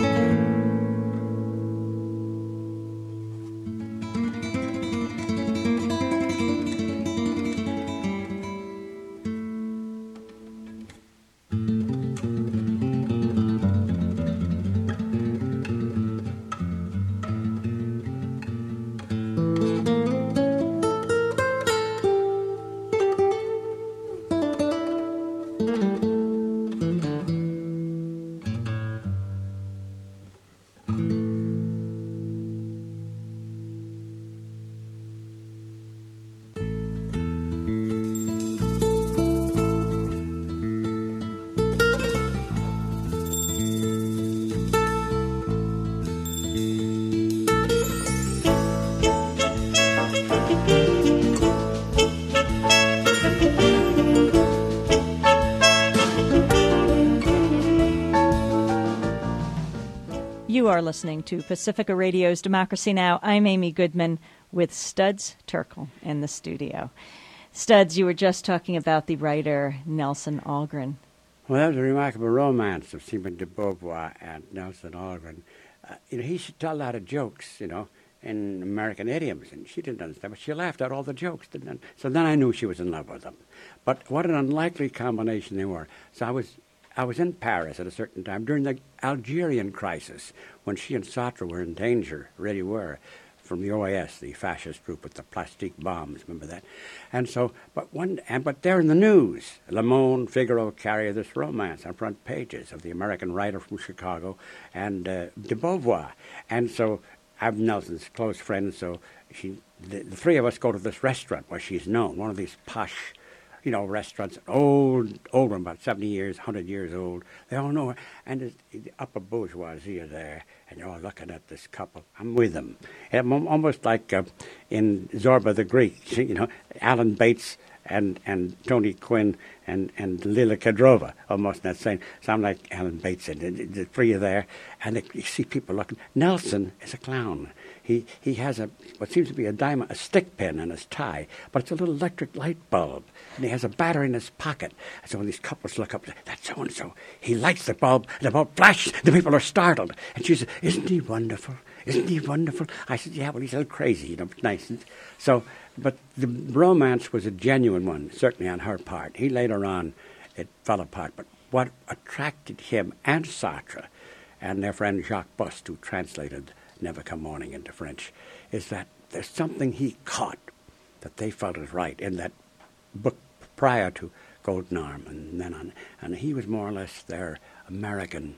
You are listening to Pacifica Radio's Democracy Now! I'm Amy Goodman with Studs Terkel in the studio. Studs, you were just talking about the writer Nelson Algren.
Well, that was a remarkable romance of Simone de Beauvoir and Nelson Algren. Uh, you know, he should tell a lot of jokes, you know, in American idioms, and she didn't understand, but she laughed at all the jokes, didn't she? So then I knew she was in love with them. But what an unlikely combination they were. So I was I was in Paris at a certain time during the Algerian crisis when she and Sartre were in danger, really were, from the O A S, the fascist group with the plastique bombs, remember that? And so, but one, and but they're in the news. Le Monde, Figaro carry this romance on front pages of the American writer from Chicago and uh, de Beauvoir. And so I'm Nelson's close friend, so she, the, the three of us go to this restaurant where she's known, one of these posh, you know, restaurants, old, old one, about seventy years, one hundred years old. They all know her. And the, the upper bourgeoisie are there, and they're all looking at this couple. I'm with them. I'm almost like uh, in Zorba the Greek, you know, Alan Bates and, and Tony Quinn and, and Lila Kedrova, almost that same. Sound like Alan Bates, and the, the three are there, and they, you see people looking. Nelson is a clown. He he has a what seems to be a diamond, a stick pin in his tie, but it's a little electric light bulb, and he has a battery in his pocket. And so when these couples look up, that's so and so. He lights the bulb, and the bulb flashes. The people are startled, and she says, "Isn't he wonderful? Isn't he wonderful?" I said, "Yeah, well, he's a little crazy, you know, but nice." And so, but the romance was a genuine one, certainly on her part. He later on, it fell apart. But what attracted him and Sartre, and their friend Jacques Bust, who translated Never Come Morning into French, is that there's something he caught that they felt is right in that book prior to Golden Arm and then on. And he was more or less their American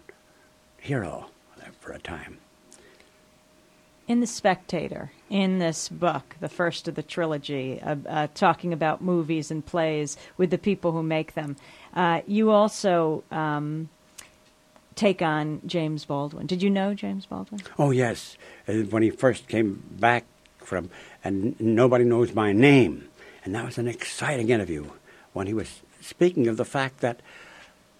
hero for a time.
In The Spectator, in this book, the first of the trilogy, uh, uh, talking about movies and plays with the people who make them, uh, you also um, take on James Baldwin. Did you know James Baldwin?
Oh, yes. Uh, when he first came back from, and Nobody Knows My Name, and that was an exciting interview when he was speaking of the fact that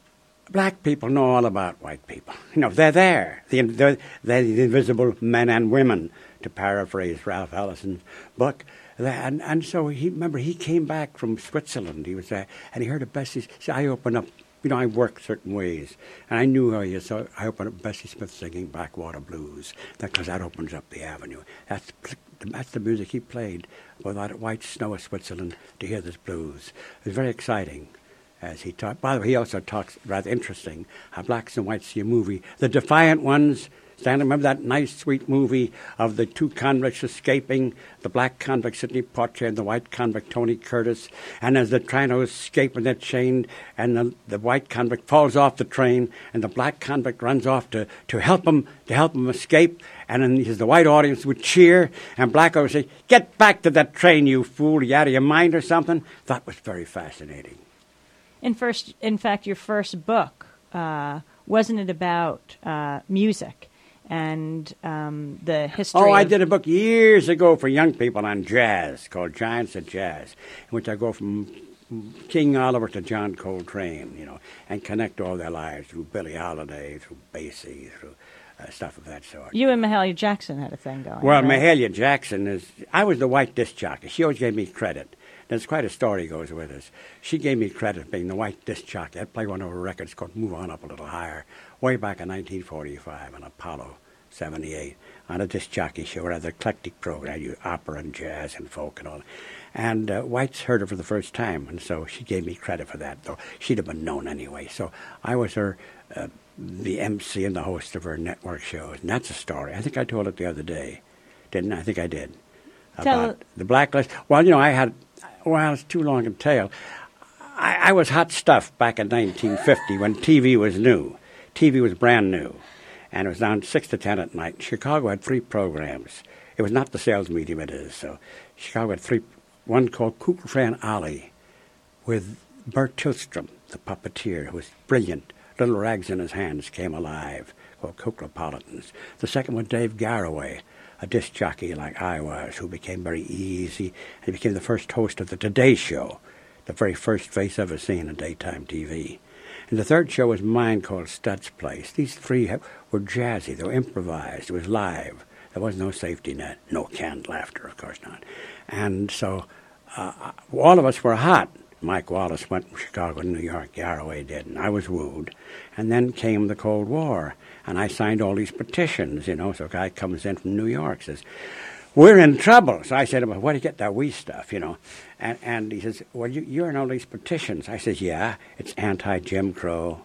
black people know all about white people. You know, they're there. The, they're, they're the invisible men and women, to paraphrase Ralph Ellison's book. And, and so he, remember, he came back from Switzerland. He was there, and he heard of Bessie. See, I opened up, you know, I work certain ways, and I knew how he is, so I opened up Bessie Smith singing Blackwater Blues, because that opens up the avenue. That's, that's the music he played without a white snow of Switzerland to hear this blues. It was very exciting. As he talked, by the way, he also talks, rather interesting, how blacks and whites see a movie. The Defiant Ones, Stanley, remember that nice, sweet movie of the two convicts escaping, the black convict Sidney Poitier and the white convict Tony Curtis, and as they're trying to escape and they're chained, and the, the white convict falls off the train, and the black convict runs off to, to help him to help him escape, and then his, the white audience would cheer, and black would say, "Get back to that train, you fool, you out of your mind or something?" That was very fascinating.
In first, in fact, your first book, uh, wasn't it about uh, music and um, the history?
Oh, I
of-
did a book years ago for young people on jazz called Giants of Jazz, in which I go from King Oliver to John Coltrane, you know, and connect all their lives through Billie Holiday, through Basie, through uh, stuff of that sort.
You and Mahalia Jackson had a thing going.
Well,
right?
Mahalia Jackson is, I was the white disc jockey. She always gave me credit. There's quite a story goes with us. She gave me credit being the white disc jockey. I'd play one of her records called Move On Up a Little Higher, way back in nineteen forty-five on Apollo seventy-eight, on a disc jockey show, a rather eclectic program, you opera and jazz and folk and all. And uh, whites heard her for the first time, and so she gave me credit for that, though she'd have been known anyway. So I was her, uh, the M C and the host of her network shows, and that's a story. I think I told it the other day, didn't I? I think I did.
Tell
About
it.
the blacklist. Well, you know, I had, well, it's too long a tale. I, I was hot stuff back in nineteen fifty when T V was new. T V was brand new. And it was down six to ten at night. Chicago had three programs. It was not the sales medium it is. So Chicago had three, one called Kukla Fran Ali with Bert Tillstrom, the puppeteer, who was brilliant. Little Rags in His Hands came alive, called Kuklapolitans. The second one, Dave Garroway, a disc jockey like I was, who became very easy. He became the first host of the Today Show, the very first face ever seen in daytime T V. And the third show was mine, called Stud's Place. These three were jazzy. They were improvised. It was live. There was no safety net, no canned laughter, of course not. And so uh, all of us were hot. Mike Wallace went from Chicago to New York. Garroway did, and I was wooed. And then came the Cold War, and I signed all these petitions, you know. So a guy comes in from New York, says, "We're in trouble." So I said to him, "Where do you get that we stuff, you know?" And, and he says, "Well, you, you're in all these petitions." I says, "Yeah, it's anti-Jim Crow,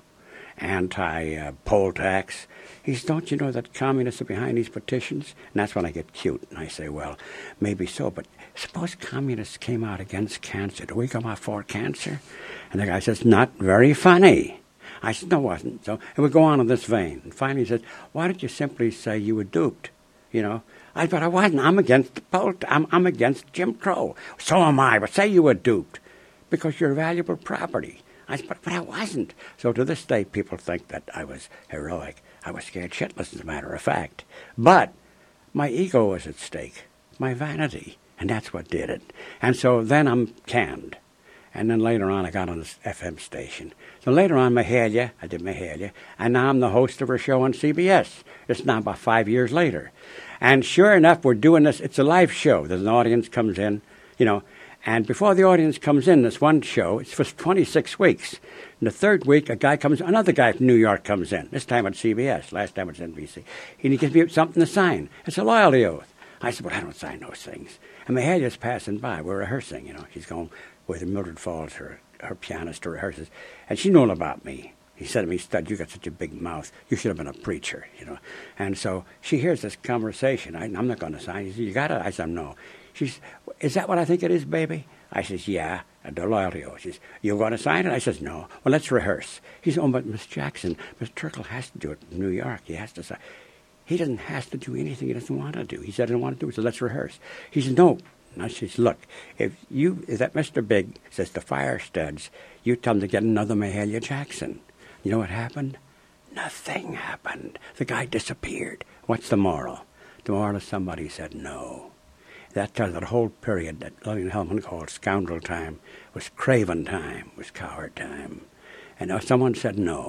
anti-poll uh, tax." He says, "Don't you know that communists are behind these petitions?" And that's when I get cute. And I say, "Well, maybe so, but suppose communists came out against cancer. Do we come out for cancer?" And the guy says, "Not very funny." I said, "No, it wasn't." So it would go on in this vein. And finally he said, "Why don't you simply say you were duped, you know?" I But I wasn't. I'm against the poll. I'm, I'm against Jim Crow. "So am I, but say you were duped because you're valuable property." I said, but, but I wasn't. So to this day, people think that I was heroic. I was scared shitless, as a matter of fact. But my ego was at stake, my vanity, and that's what did it. And so then I'm canned. And then later on, I got on this F M station. So later on, Mahalia, I did Mahalia, and now I'm the host of her show on C B S. It's now about five years later. And sure enough, we're doing this. It's a live show. There's an audience comes in, you know, and before the audience comes in, this one show, it's for twenty-six weeks. In the third week, a guy comes, another guy from New York comes in. This time at C B S. Last time it's N B C. And he gives me something to sign. It's a loyalty oath. I said, "Well, I don't sign those things." And Mahalia's passing by. We're rehearsing, you know. She's going with Mildred Falls, her, her pianist, to rehearses. And she knew all about me. He said to me, "Stud, you got such a big mouth. You should have been a preacher," you know. And so she hears this conversation. I, I'm not going to sign. He said, "You got it?" I said, "No." She says, "Is that what I think it is, baby?" I says, "Yeah." And the loyalty oath. She says, "You going to sign it?" I says, "No." "Well, let's rehearse." He says, "Oh, but Miss Jackson, Mister Turkle has to do it in New York. He has to sign." He doesn't have to do anything he doesn't want to do. He said, "I don't want to do it." So let's rehearse. He says, "No." And I says, "Look, if you, if that Mister Big says to fire Studs, you tell him to get another Mahalia Jackson." You know what happened? Nothing happened. The guy disappeared. What's the moral? The moral is somebody said no. That tells that whole period that Lillian Hellman called scoundrel time was craven time, was coward time. And now someone said no.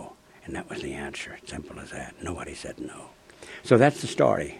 And that was the answer. Simple as that. Nobody said no. So that's the story.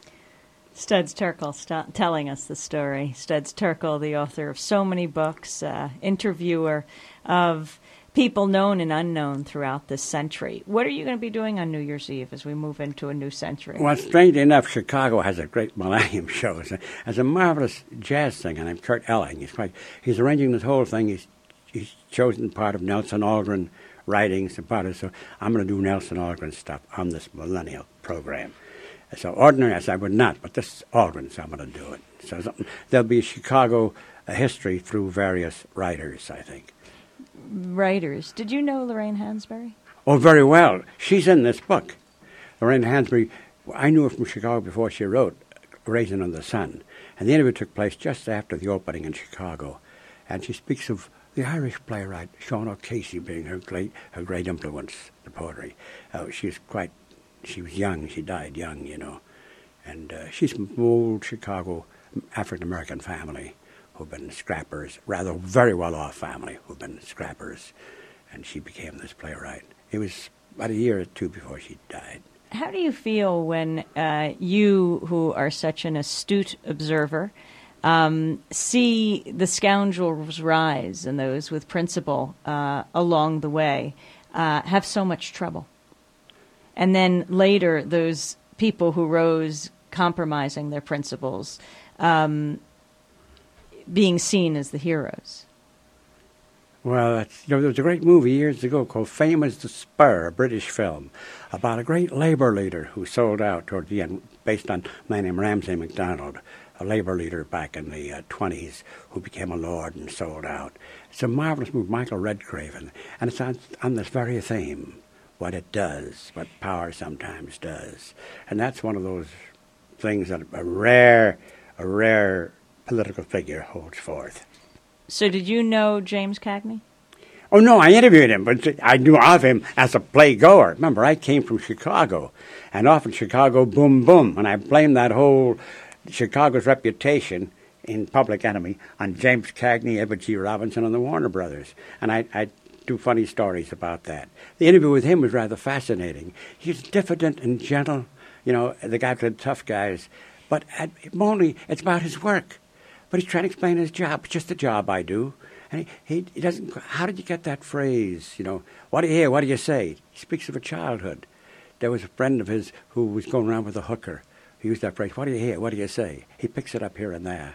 Studs Terkel st- telling us the story. Studs Terkel, the author of so many books, uh, interviewer of people known and unknown throughout this century. What are you going to be doing on New Year's Eve as we move into a new century?
Well, strangely enough, Chicago has a great Millennium show. It's a, it's a marvelous jazz singer named Kurt Elling. He's quite, he's arranging this whole thing. He's, he's chosen part of Nelson Algren writings and part of, so I'm going to do Nelson Algren stuff on this Millennial program. So ordinary as I would not, but this is Algren, so I'm going to do it. So something, there'll be a Chicago a history through various writers, I think.
Writers. Did you know Lorraine Hansberry?
Oh, very well. She's in this book. Lorraine Hansberry, I knew her from Chicago before she wrote Raisin in the Sun. And the interview took place just after the opening in Chicago. And she speaks of the Irish playwright Sean O'Casey being her great, her great influence in poetry. Uh, she's quite... She was young. She died young, you know. And uh, she's from an old Chicago African-American family who've been scrappers, rather very well-off family who've been scrappers. And she became this playwright. It was about a year or two before she died.
How do you feel when uh, you, who are such an astute observer, um, see the scoundrels rise and those with principle uh, along the way uh, have so much trouble? And then later, those people who rose compromising their principles, um, being seen as the heroes.
Well, that's, you know, there was a great movie years ago called Fame is the Spur, a British film, about a great labor leader who sold out toward the end, based on a man named Ramsay MacDonald, a labor leader back in the uh, twenties who became a lord and sold out. It's a marvelous movie, Michael Redcraven, and it's on, on this very theme. What it does, what power sometimes does. And that's one of those things that a rare, a rare political figure holds forth.
So did you know James Cagney?
Oh, no, I interviewed him, but I knew of him as a playgoer. Remember, I came from Chicago, and often Chicago, boom, boom. And I blamed that whole Chicago's reputation in Public Enemy on James Cagney, Edward G. Robinson, and the Warner Brothers. And I, I do funny stories about that. The interview with him was rather fascinating. He's diffident and gentle, you know, the guy played tough guys, but at, only it's about his work. But he's trying to explain his job. It's just a job I do. And he, he, he doesn't, how did you get that phrase, you know, what do you hear, what do you say? He speaks of a childhood. There was a friend of his who was going around with a hooker. He used that phrase, what do you hear, what do you say? He picks it up here and there.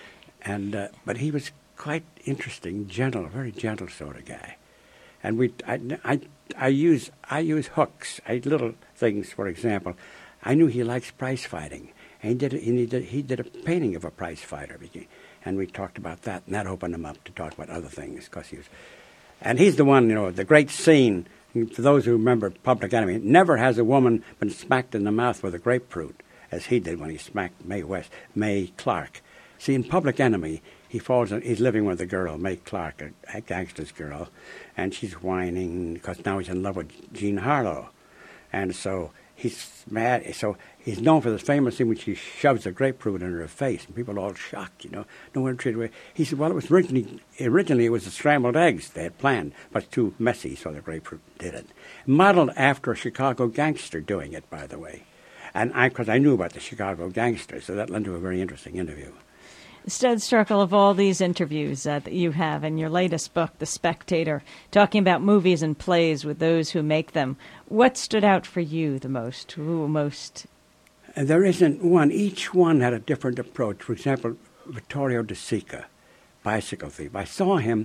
And, uh, but he was quite interesting, gentle, a very gentle sort of guy. And we, I, I, I use, I use hooks, I, little things. For example, I knew he likes prize fighting, and he did, he did, he did a painting of a prize fighter, and we talked about that, and that opened him up to talk about other things, because he was, and he's the one, you know, the great scene. For those who remember Public Enemy, never has a woman been smacked in the mouth with a grapefruit, as he did when he smacked Mae West, Mae Clark. See, in Public Enemy, he falls. He's living with a girl, Mae Clark, a, a gangster's girl, and she's whining because now he's in love with Jean Harlow, and so he's mad. So he's known for this famous scene when she shoves a grapefruit in her face, and people are all shocked. You know, no one treated away. He said, "Well, it was originally originally it was the scrambled eggs they had planned, but it's too messy, so the grapefruit did it." Modeled after a Chicago gangster doing it, by the way, and I because I knew about the Chicago gangster, so that led to a very interesting interview.
Studs Terkel, of all these interviews uh, that you have in your latest book, The Spectator, talking about movies and plays with those who make them, what stood out for you the most? Who most?
And there isn't one. Each one had a different approach. For example, Vittorio De Sica, Bicycle Thief. I saw him.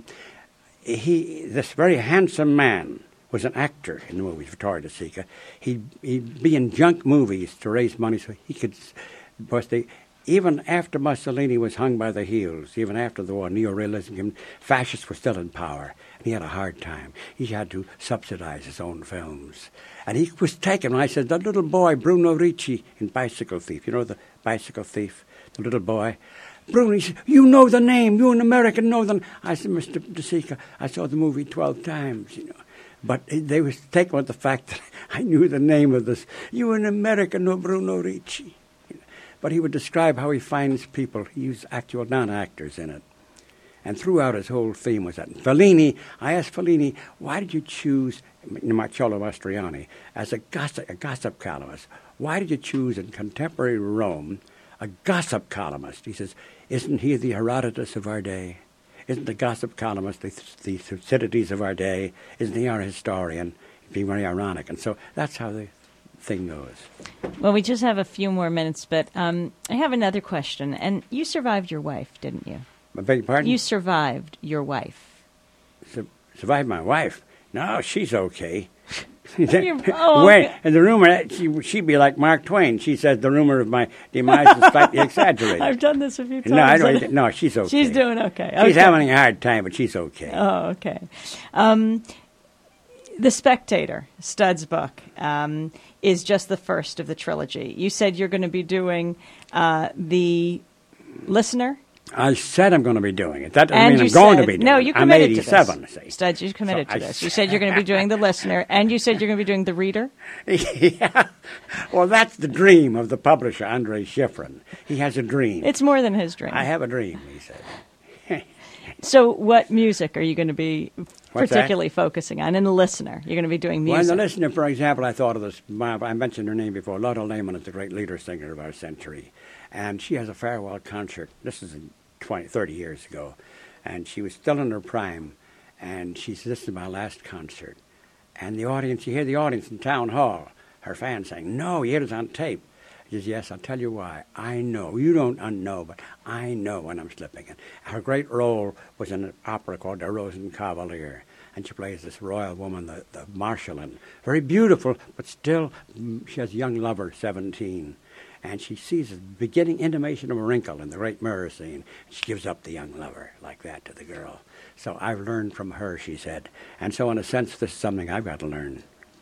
He, this very handsome man, was an actor in the movies, Vittorio De Sica. He'd, he'd be in junk movies to raise money so he could, because they... Even after Mussolini was hung by the heels, even after the war, neorealism, fascists were still in power, and he had a hard time. He had to subsidize his own films. And he was taken, and I said, that little boy, Bruno Ricci, in Bicycle Thief, you know the Bicycle Thief, the little boy? Bruno, he said, you know the name, you an American know the name. I said, Mister De Sica, I saw the movie twelve times, you know. But they was taken with the fact that I knew the name of this. You an American know Bruno Ricci. But he would describe how he finds people. He used actual non-actors in it. And throughout his whole theme was that. Fellini, I asked Fellini, why did you choose Marcello Mastroianni as a gossip, a gossip columnist? Why did you choose in contemporary Rome a gossip columnist? He says, isn't he the Herodotus of our day? Isn't the gossip columnist the, the Thucydides of our day? Isn't he our historian? It'd be very ironic. And so that's how the thing goes.
Well, we just have a few more minutes, but um, I have another question. And you survived your wife, didn't you?
I beg your pardon?
You survived your wife.
Su- survived my wife? No, she's okay.
oh,
Wait,
okay.
and the rumor, she, she'd be like Mark Twain. She says the rumor of my demise is slightly exaggerated.
I've done this a few times.
No, I don't. No, she's okay.
She's doing okay.
She's
okay.
having a hard time, but she's okay.
Oh, okay. Um, The Spectator, Studd's book, um, is just the first of the trilogy. You said you're going to be doing uh, The Listener.
I said I'm going to be doing it. That doesn't
And
mean
you
I'm going
said,
to be doing
no,
it.
you
I'm
committed
eighty-seven,
to this.
see.
Studs, you committed
So
to
I
this. You said you're going to be doing The Listener, and you said you're going to be doing The Reader.
Yeah. Well, that's the dream of the publisher, Andrei Shifrin. He has a dream.
It's more than his dream.
I have a dream, he said.
So what music are you going to be
What's
particularly focusing on in The Listener? You're going to be doing
Well,
music.
in The Listener, for example, I thought of this. I mentioned her name before. Lotta Lehman is the great leader singer of our century. And she has a farewell concert. This is twenty, thirty years ago. And she was still in her prime. And she said, this is my last concert. And the audience, you hear the audience in town hall, her fans saying, no, you hear it on tape. She says, yes, I'll tell you why. I know. You don't know, but I know when I'm slipping in. Her great role was in an opera called Der Rosenkavalier. And she plays this royal woman, the, the Marschallin. Very beautiful, but still, mm, she has a young lover, seventeen. And she sees the beginning intimation of a wrinkle in the great mirror scene. She gives up the young lover like that to the girl. So I've learned from her, she said. And so in a sense, this is something I've got to learn.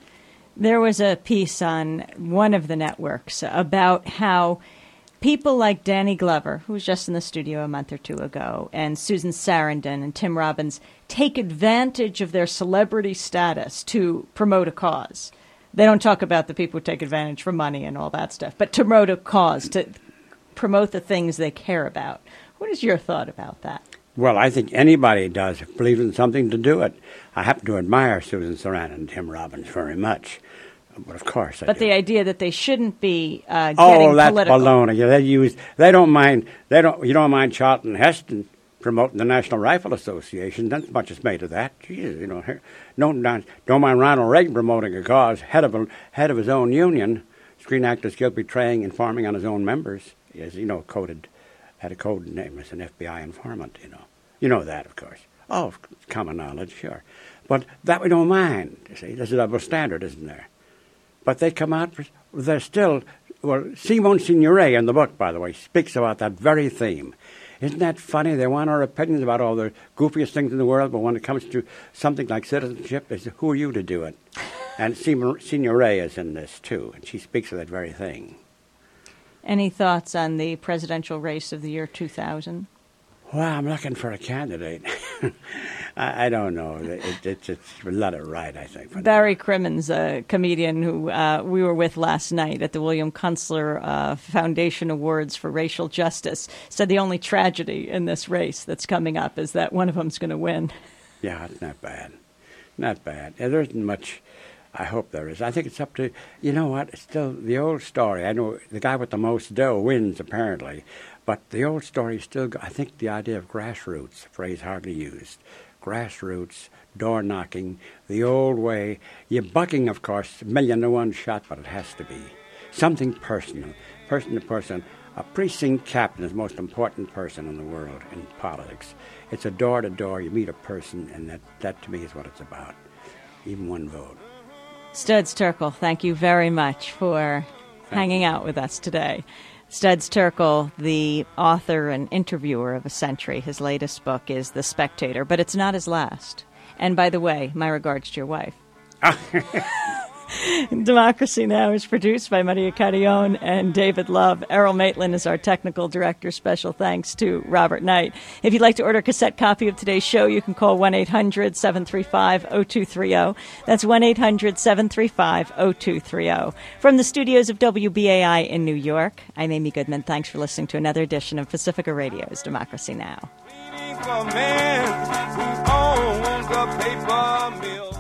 There was a piece on one of the networks about how people like Danny Glover, who was just in the studio a month or two ago, and Susan Sarandon and Tim Robbins take advantage of their celebrity status to promote a cause. They don't talk about the people who take advantage for money and all that stuff, but to promote a cause, to promote the things they care about. What is your thought about that?
Well, I think anybody does believe in something to do it. I happen to admire Susan Sarandon and Tim Robbins very much. But of course I
But
do.
the idea that they shouldn't be uh, getting
Oh, that's
political.
baloney. Yeah, they use. They don't mind. They don't. You don't mind Charlton Heston promoting the National Rifle Association. Not much is made of that. Jeez, you know. Don't don't mind Ronald Reagan promoting a cause. Head of a, head of his own union, Screen Actors Guild betraying and farming on his own members. Is you know coded, had a code name as an F B I informant. You know. You know that, of course. Oh, it's common knowledge, sure. But that we don't mind. You see, there's a double standard, isn't there? But they come out, they're still, well, Simone Signoret in the book, by the way, speaks about that very theme. Isn't that funny? They want our opinions about all the goofiest things in the world, but when it comes to something like citizenship, they say, who are you to do it? And Signoret is in this, too, and she speaks of that very thing.
Any thoughts on the presidential race of the year two thousand?
Well, I'm looking for a candidate. I, I don't know. It, it, it's let it ride, I think.
Barry Crimmins, a comedian who uh, we were with last night at the William Kunstler uh, Foundation Awards for Racial Justice, said the only tragedy in this race that's coming up is that one of them's going to win.
Yeah, it's not bad. Not bad. Yeah, there isn't much. I hope there is. I think it's up to, you know what, it's still the old story. I know the guy with the most dough wins, apparently. But the old story still, I think the idea of grassroots, a phrase hardly used, grassroots, door knocking, the old way, you're bucking, of course, a million to one shot, but it has to be something personal, person to person. A precinct captain is the most important person in the world in politics. It's a door to door, you meet a person, and that, that to me is what it's about, even one vote.
Studs Terkel, thank you very much for
Thank
hanging
you.
out with us today. Studs Terkel, the author and interviewer of a century, his latest book is The Spectator, but it's not his last. And by the way, my regards to your wife. Democracy Now! Is produced by Maria Carrion and David Love. Errol Maitland is our technical director. Special thanks to Robert Knight. If you'd like to order a cassette copy of today's show, you can call one eight hundred seven three five oh two three oh. That's one eight hundred seven three five oh two three oh. From the studios of W B A I in New York, I'm Amy Goodman. Thanks for listening to another edition of Pacifica Radio's Democracy Now!
paper man who owns a paper mill.